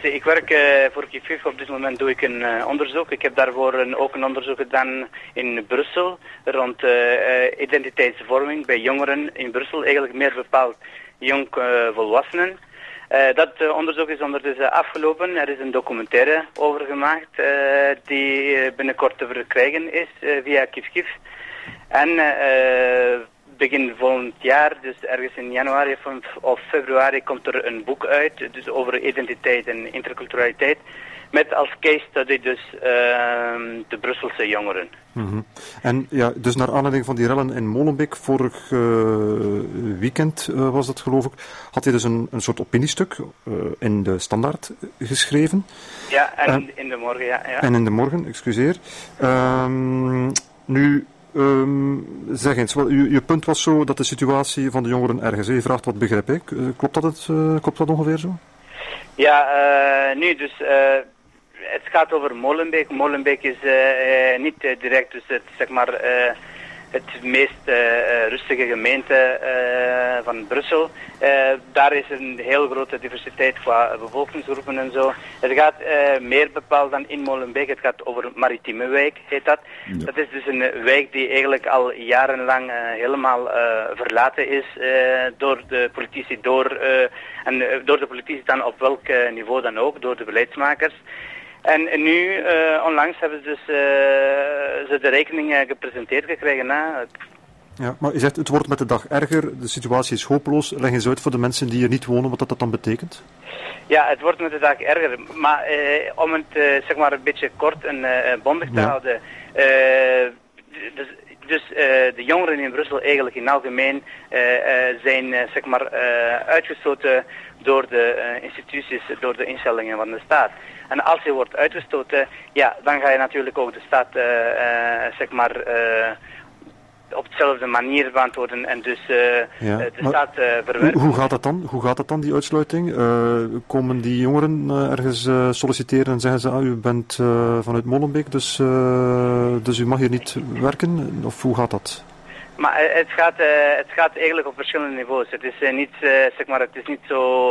ik werk voor KIF. Op dit moment doe ik een onderzoek. Ik heb daarvoor ook een onderzoek gedaan in Brussel rond identiteitsvorming bij jongeren in Brussel, eigenlijk meer bepaald jong volwassenen. Dat onderzoek is ondertussen afgelopen. Er is een documentaire over gemaakt die binnenkort te verkrijgen is via KIF. En begin volgend jaar, dus ergens in januari of februari, komt er een boek uit dus over identiteit en interculturaliteit. Met als case study dus de Brusselse jongeren. Mm-hmm. En ja, dus naar aanleiding van die rellen in Molenbeek, vorig weekend was dat geloof ik, had hij dus een soort opiniestuk in de Standaard geschreven. Ja, en in de morgen, ja. En in de morgen, excuseer. Nu, zeg eens, je punt was zo dat de situatie van de jongeren ergens, je vraagt wat begrijp ik, klopt dat ongeveer zo? Ja, nu dus... het gaat over Molenbeek. Molenbeek is niet direct dus het meest rustige gemeente van Brussel. Daar is een heel grote diversiteit qua bevolkingsgroepen en zo. Het gaat meer bepaald dan in Molenbeek. Het gaat over Maritieme Wijk, heet dat. Ja. Dat is dus een wijk die eigenlijk al jarenlang helemaal verlaten is door de politici. En door de politici dan op welk niveau dan ook, door de beleidsmakers. En nu, onlangs hebben ze dus de rekening gepresenteerd gekregen. Hè? Ja, maar je zegt het wordt met de dag erger, de situatie is hopeloos. Leg eens uit voor de mensen die hier niet wonen wat dat dan betekent. Ja, het wordt met de dag erger. Maar om het zeg maar een beetje kort en bondig te houden. Dus de jongeren in Brussel eigenlijk in het algemeen zijn zeg maar uitgestoten door de instituties, door de instellingen van de staat. En als je wordt uitgestoten, ja, dan ga je natuurlijk ook de staat zeg maar op dezelfde manier beantwoorden en dus de staat verwerken. Hoe gaat dat dan, die uitsluiting? Komen die jongeren ergens solliciteren en zeggen ze, u bent vanuit Molenbeek, dus u mag hier niet werken? Of hoe gaat dat? Maar het gaat eigenlijk op verschillende niveaus. Het is niet, zeg maar, het is niet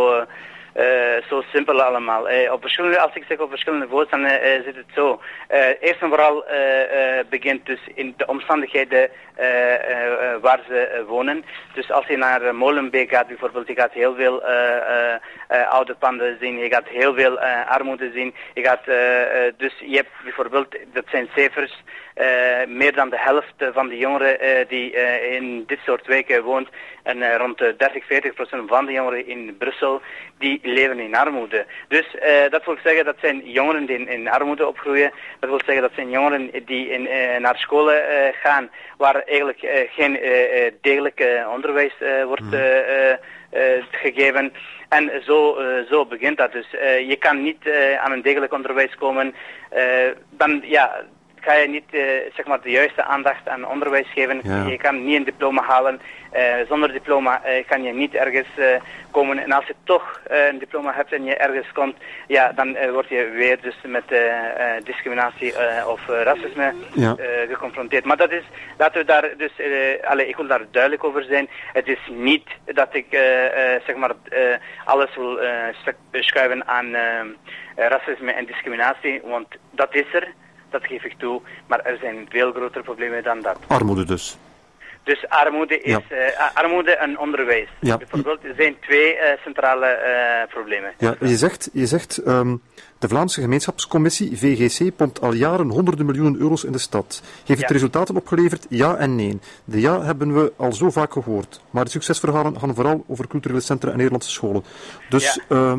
zo simpel allemaal. Als ik zeg op verschillende niveaus, dan zit het zo. Eerst en vooral begint dus in de omstandigheden waar ze wonen. Dus als je naar Molenbeek gaat bijvoorbeeld, je gaat heel veel oude panden zien, je gaat heel veel armoede zien. Dus je hebt bijvoorbeeld, dat zijn cijfers, meer dan de helft van de jongeren die in dit soort wijken woont, en rond 30-40% van de jongeren in Brussel, die leven in armoede. Dus dat wil zeggen, dat zijn jongeren die in armoede opgroeien. Dat wil zeggen, dat zijn jongeren die naar scholen gaan, waar eigenlijk geen degelijk onderwijs wordt gegeven. En zo begint dat dus. Je kan niet aan een degelijk onderwijs komen. Dan ga je niet zeg maar de juiste aandacht aan onderwijs geven. Ja. Je kan niet een diploma halen. Zonder diploma kan je niet ergens komen. En als je toch een diploma hebt en je ergens komt, ja, dan word je weer dus met discriminatie of racisme geconfronteerd. Maar dat is, laten we daar dus, ik wil daar duidelijk over zijn. Het is niet dat ik zeg maar alles wil schuiven aan racisme en discriminatie, want dat is er. Dat geef ik toe, maar er zijn veel grotere problemen dan dat. Armoede dus. Dus armoede is armoede en onderwijs. Ja. Bijvoorbeeld, er zijn twee centrale problemen. Ja, je zegt de Vlaamse Gemeenschapscommissie, VGC, pompt al jaren honderden miljoenen euro's in de stad. Heeft het resultaten opgeleverd? Ja en nee. De ja hebben we al zo vaak gehoord. Maar de succesverhalen gaan vooral over culturele centra en Nederlandse scholen. Dus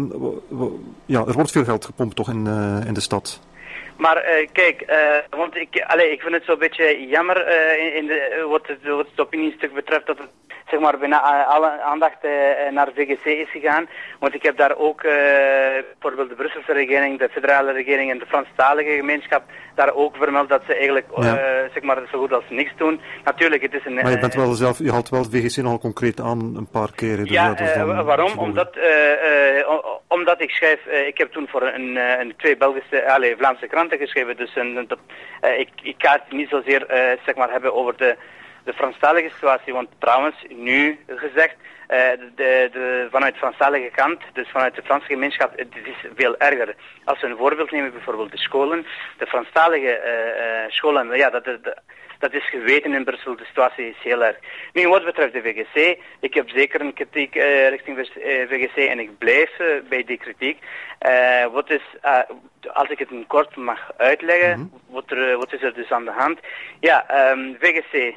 er wordt veel geld gepompt toch in de stad. Maar kijk, want ik vind het zo'n beetje jammer wat het opiniestuk betreft dat het zeg maar bijna alle aandacht naar VGC is gegaan. Want ik heb daar ook bijvoorbeeld de Brusselse regering, de federale regering en de Franstalige gemeenschap daar ook vermeld dat ze eigenlijk zeg maar zo goed als niks doen. Natuurlijk, het is een... Maar je bent wel zelf, je haalt wel het VGC nogal concreet aan een paar keren. Dus waarom? Omdat ik schrijf, ik heb toen voor een twee Belgische, Vlaamse kranten geschreven, dus ik ga het niet zozeer zeg maar hebben over de Franstalige situatie, want trouwens, nu gezegd, vanuit de Franstalige kant, dus vanuit de Franse gemeenschap, het is veel erger. Als we een voorbeeld nemen, bijvoorbeeld de scholen, de Franstalige scholen, ja, dat is geweten in Brussel, de situatie is heel erg. Nu, wat betreft de VGC, ik heb zeker een kritiek richting VGC en ik blijf bij die kritiek. Als ik het in kort mag uitleggen, wat is er dus aan de hand? Ja, VGC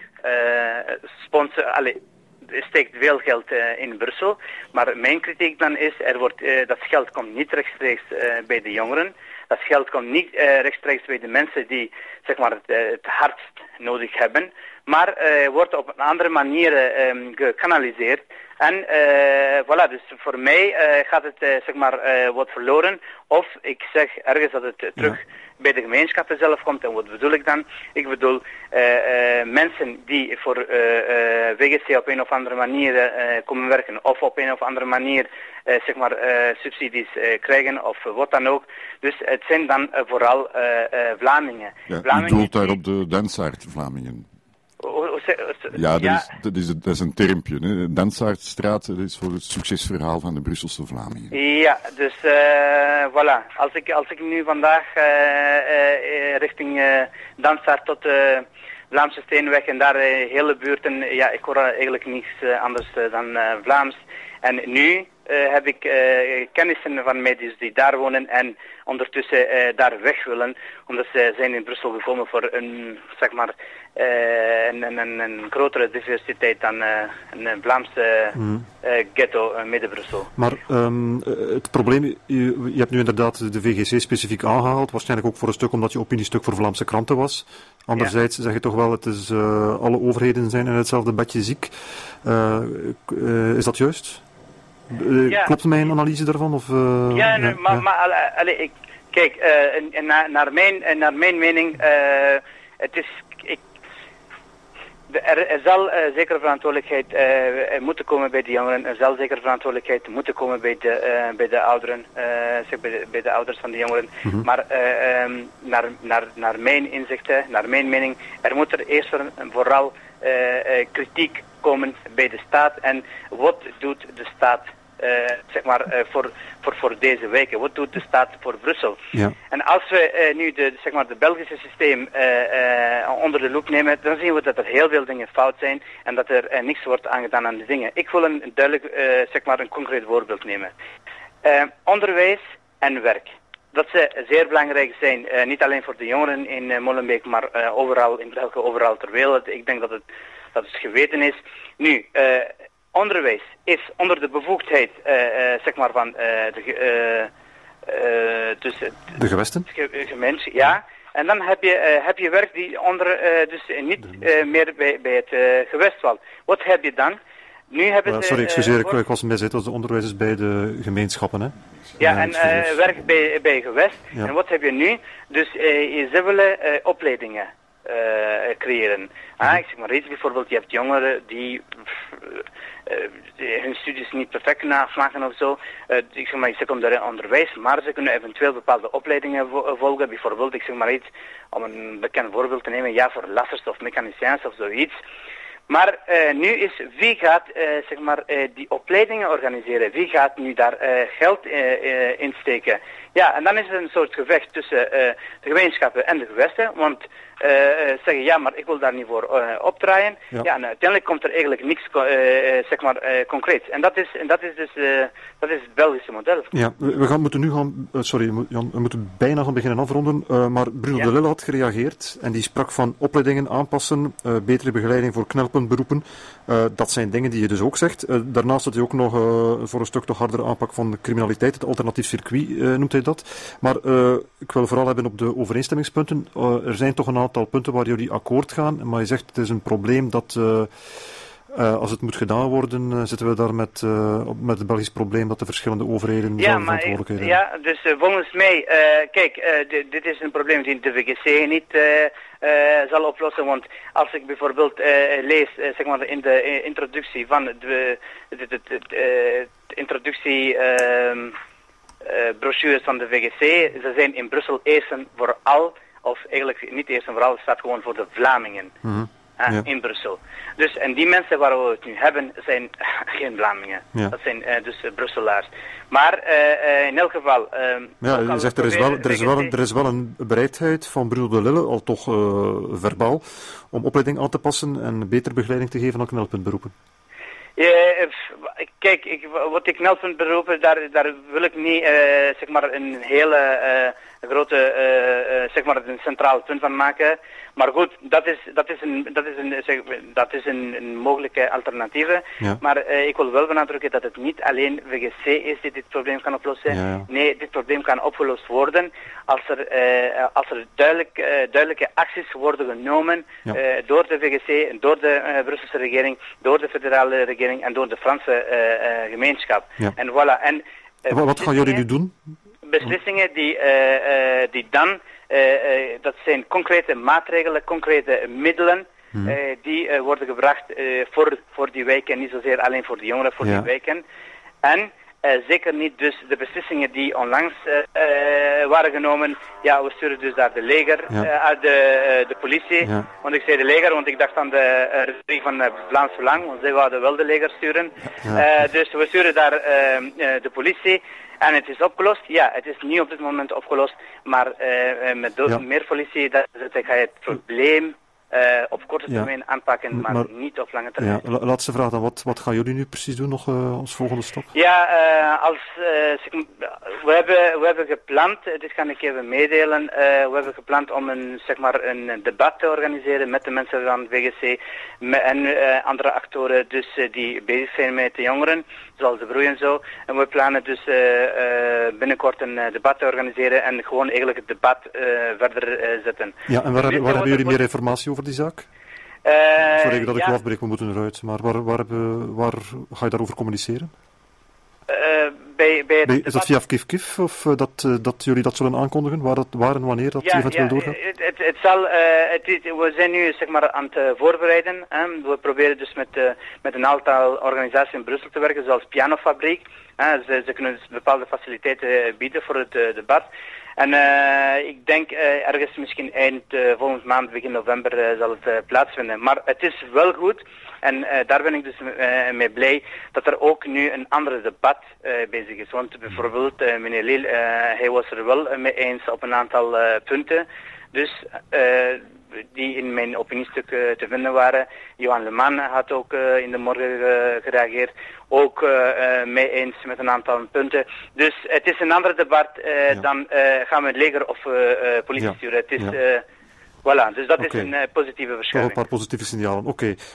steekt veel geld in Brussel, maar mijn kritiek dan is, dat geld komt niet rechtstreeks bij de jongeren. Dat geld komt niet rechtstreeks bij de mensen die zeg maar, het hardst nodig hebben, maar wordt op een andere manier gekanaliseerd. En voilà, dus voor mij gaat het zeg maar wat verloren. Of ik zeg ergens dat het terug bij de gemeenschappen zelf komt. En wat bedoel ik dan? Ik bedoel mensen die voor VGC op een of andere manier komen werken. Of op een of andere manier zeg maar subsidies krijgen of wat dan ook. Dus het zijn dan vooral Vlamingen. Ja, Vlamingen u doelt daar op de Dansaert-Vlamingen. Ja, dat is een termpje. Hè. Dansaertstraat, dat is voor het succesverhaal van de Brusselse Vlamingen. Ja, dus voilà. Als ik nu vandaag richting Dansaert tot Vlaamse Steenweg en daar hele buurten, ja, ik hoor eigenlijk niets anders dan Vlaams. En nu heb ik kennissen van mij die daar wonen en ondertussen daar weg willen, omdat ze zijn in Brussel gekomen voor een, zeg maar, een grotere diversiteit dan een Vlaamse ghetto Midden-Brussel. Maar het probleem, je hebt nu inderdaad de VGC specifiek aangehaald, waarschijnlijk ook voor een stuk omdat je opiniestuk voor Vlaamse kranten was. Anderzijds zeg je toch wel, het is alle overheden zijn in hetzelfde bedje ziek. Is dat juist? Klopt mijn analyse daarvan? Of, kijk, naar mijn mening, het is... Er zal zeker verantwoordelijkheid moeten komen bij de jongeren. Er zal zeker verantwoordelijkheid moeten komen bij de ouderen, bij de ouders van de jongeren. Maar naar mijn inzichten, naar mijn mening, er moet er eerst vooral kritiek komen bij de staat. En wat doet de staat zeg maar, voor deze weken? Wat doet de staat voor Brussel? Ja. En als we nu zeg maar, de Belgische systeem onder de loep nemen, dan zien we dat er heel veel dingen fout zijn en dat er niks wordt aangedaan aan de dingen. Ik wil een duidelijk, zeg maar, een concreet voorbeeld nemen. Onderwijs en werk. Dat ze zeer belangrijk zijn, niet alleen voor de jongeren in Molenbeek, maar overal in België, overal ter wereld. Ik denk dat het geweten is. Nu, onderwijs is onder de bevoegdheid, zeg maar, van de gewesten? Gemeente, ja. En dan heb je werk die dus niet meer bij het gewest valt. Wat heb je dan? Nu hebben sorry, excuseer, ik was een bezit. Het onderwijs is bij de gemeenschappen, hè? Ja, en werk bij gewest. Ja. En wat heb je nu? Dus ze willen opleidingen creëren. Ik zeg maar iets, bijvoorbeeld, je hebt jongeren die hun studies niet perfect kunnen afmaken of zo. Ik zeg maar secundair onderwijs, maar ze kunnen eventueel bepaalde opleidingen volgen. Bijvoorbeeld, ik zeg maar iets, om een bekend voorbeeld te nemen, ja, voor lassers of mechaniciëns of zoiets. Maar nu is, wie gaat zeg maar, die opleidingen organiseren? Wie gaat nu daar geld in steken? Ja, en dan is het een soort gevecht tussen de gemeenschappen en de gewesten. Want zeggen, ja, maar ik wil daar niet voor opdraaien. Ja. Ja, en uiteindelijk komt er eigenlijk niks zeg maar, concreets. En dat is dus dat is het Belgische model. Ja, moeten nu gaan... sorry, Jan, we moeten bijna gaan beginnen afronden. Maar Bruno de Lille had gereageerd en die sprak van opleidingen aanpassen, betere begeleiding voor knelpuntberoepen. Dat zijn dingen die je dus ook zegt. Daarnaast had hij ook nog voor een stuk toch hardere aanpak van de criminaliteit. Het alternatief circuit noemt hij dat. Maar ik wil vooral hebben op de overeenstemmingspunten. Er zijn toch een aantal punten waar jullie akkoord gaan. Maar je zegt het is een probleem dat... als het moet gedaan worden, zitten we daar met het Belgisch probleem dat de verschillende overheden verantwoordelijkheden hebben. Ja, dus volgens mij, kijk, dit is een probleem die de VGC niet zal oplossen, want als ik bijvoorbeeld lees, zeg maar in de introductie van de introductie brochures van de VGC, ze zijn in Brussel eerst en vooral, of eigenlijk niet eerst en vooral, het staat gewoon voor de Vlamingen. in Brussel. Dus, en die mensen waar we het nu hebben, zijn geen Vlamingen. Ja. Dat zijn dus Brusselaars. Maar in elk geval... je zegt, er is wel een bereidheid van Bruno de Lille, al toch verbaal, om opleiding aan te passen en betere begeleiding te geven aan knelpuntberoepen. Kijk, wat ik knelpuntberoepen, daar wil ik niet zeg maar een hele grote zeg maar een centraal punt van maken. Maar goed, dat is een mogelijke alternatieve. Ja. Maar ik wil wel benadrukken dat het niet alleen VGC is die dit probleem kan oplossen. Ja. Nee, dit probleem kan opgelost worden als er duidelijke acties worden genomen door de VGC, door de Brusselse regering, door de federale regering en door de Franse gemeenschap. Ja. En voilà. En, wat gaan jullie nu doen? Beslissingen die dan, dat zijn concrete maatregelen, concrete middelen, die worden gebracht voor die wijken, niet zozeer alleen voor de jongeren, voor die wijken. En zeker niet dus de beslissingen die onlangs waren genomen. Ja, we sturen dus daar de leger, de politie. Ja. Want ik zei de leger, want ik dacht aan de regering van Vlaams Belang, want zij wilden wel de leger sturen. Ja. Dus we sturen daar de politie. En het is opgelost? Ja, het is niet op dit moment opgelost. Maar met meer politie ga je het probleem op korte termijn aanpakken, maar niet op lange termijn. Ja, laatste vraag dan. Wat gaan jullie nu precies doen nog als volgende stap? Ja, we hebben gepland, dit kan ik even meedelen, we hebben gepland om een debat te organiseren met de mensen van VGC en andere actoren dus, die bezig zijn met de jongeren, zoals de Broei en zo. En we plannen dus binnenkort een debat te organiseren en gewoon eigenlijk het debat verder zetten. Ja, en waar hebben jullie meer informatie over die zaak? Sorry dat ik u afbreek, we moeten eruit. Maar waar ga je daarover communiceren? Is dat via Kif of dat jullie dat zullen aankondigen? Waar en wanneer dat eventueel doorgaat? We zijn nu zeg maar aan het voorbereiden. We proberen dus met een aantal organisaties in Brussel te werken, zoals Pianofabriek. Ze kunnen dus bepaalde faciliteiten bieden voor het debat. En ik denk ergens misschien eind volgende maand, begin november, zal het plaatsvinden. Maar het is wel goed, en daar ben ik dus mee blij, dat er ook nu een ander debat bezig is. Want bijvoorbeeld meneer Liel, hij was er wel mee eens op een aantal punten. Dus die in mijn opiniestuk te vinden waren. Johan Leman had ook in de morgen gereageerd. Ook mee eens met een aantal punten. Dus het is een ander debat dan gaan we het leger of politie sturen. Het is... Voilà, dus dat is een positieve verschuiving. Een paar positieve signalen, oké.